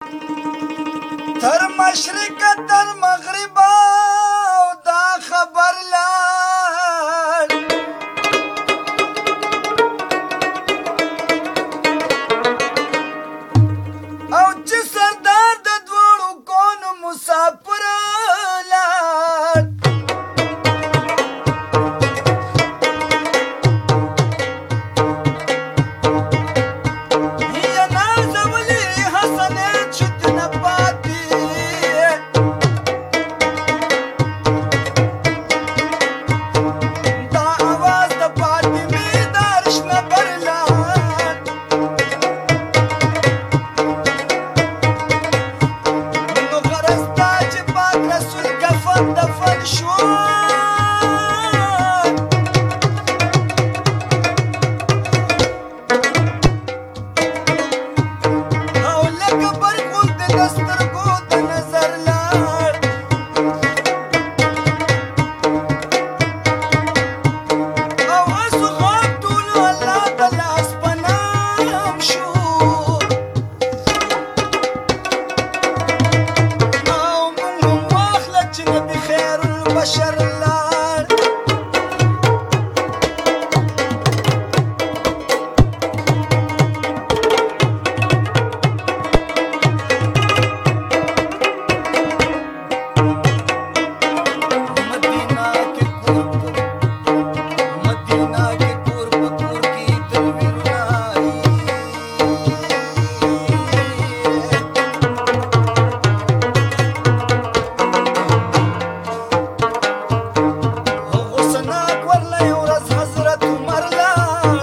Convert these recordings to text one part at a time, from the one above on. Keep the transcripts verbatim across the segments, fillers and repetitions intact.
تر مشرقه تر مغربه او دا خبر لاړ او چې سردار د دواړو کونو مسافر لاړ هي نازولي حسنین شتنه پاتې دا اواز د فاطمې د عرش نه بر لاړ نو غرض دا چې پاک رسول کفن دفن شو او لکه برق غوندې د سترګو د نظر لاړ او هسو خواب ټولو الله د لاس په نام شو او مونږ هم واخله چې نبي خیر البشر لاړ مدینه کې کور په مدینه کې کور په کور کې تنویرونه غوسناک ورله یو ورځ حضرت عمر لاړ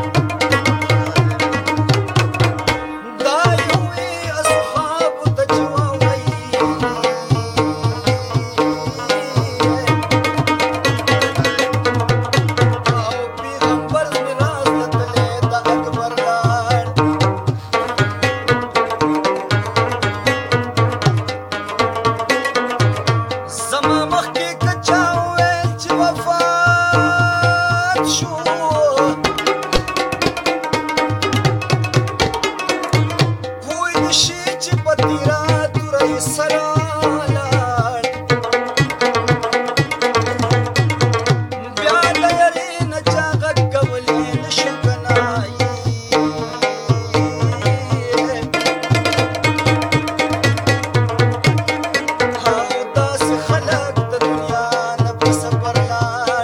دا یوې اصحابو ته چې ووایي او پیغمبر میراث ته تللی د اکبر لاړ زما مخکې که چا وویل چې وفات شو پوی نشي چې په تیرا توره یې سره لاړ بیا د یارۍ نه چا غږ کولی نشو کنایي او داسې خلک د دنیا نه په سفر لاړ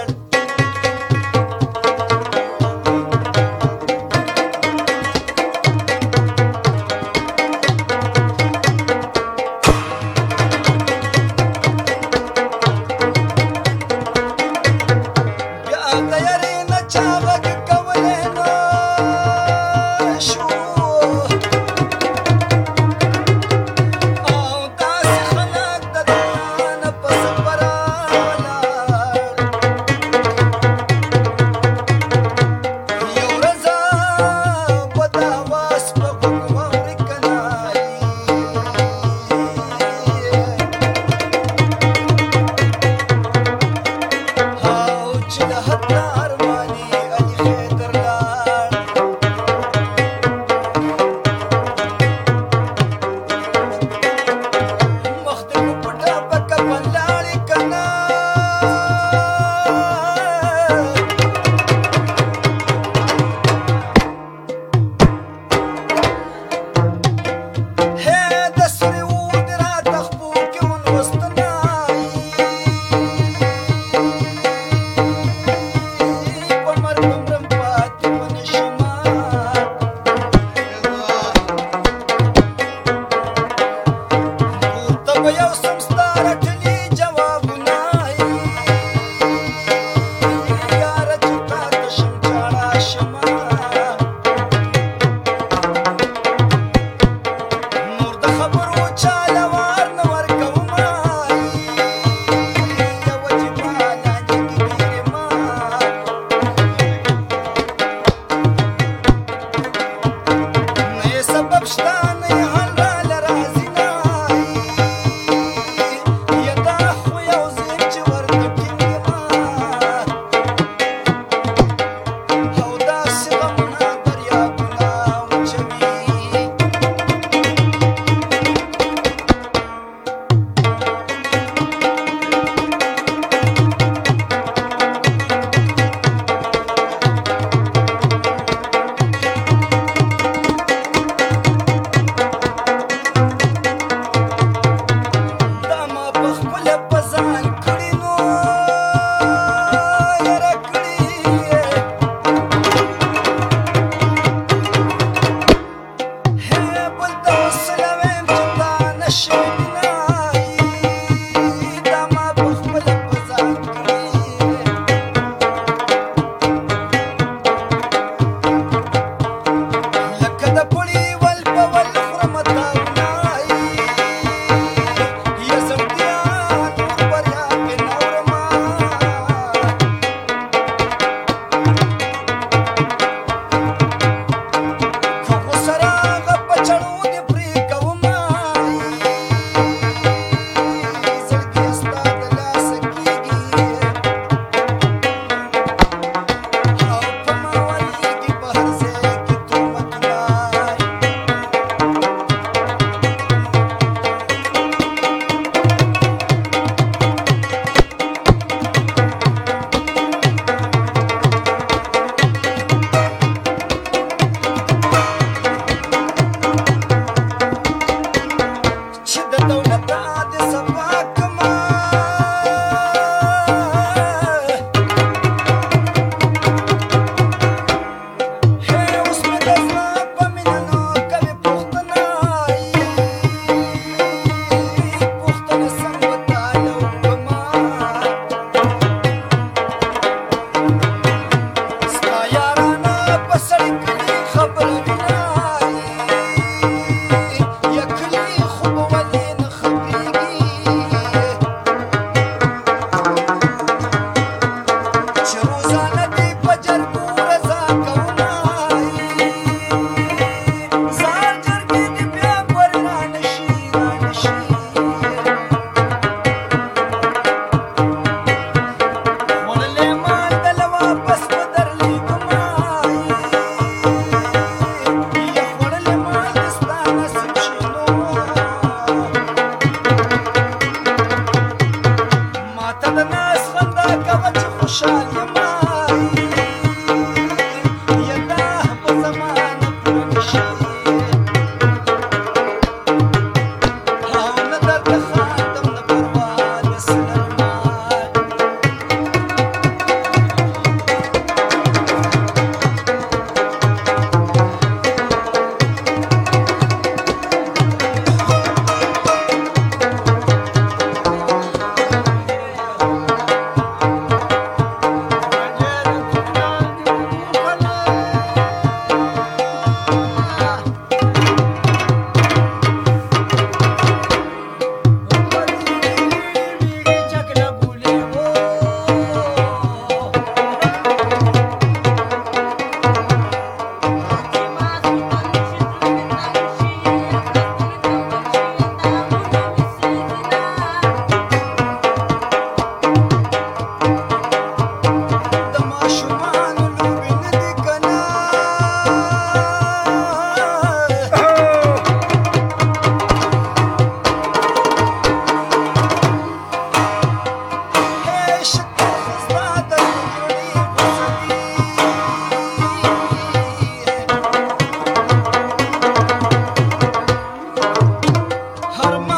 ورما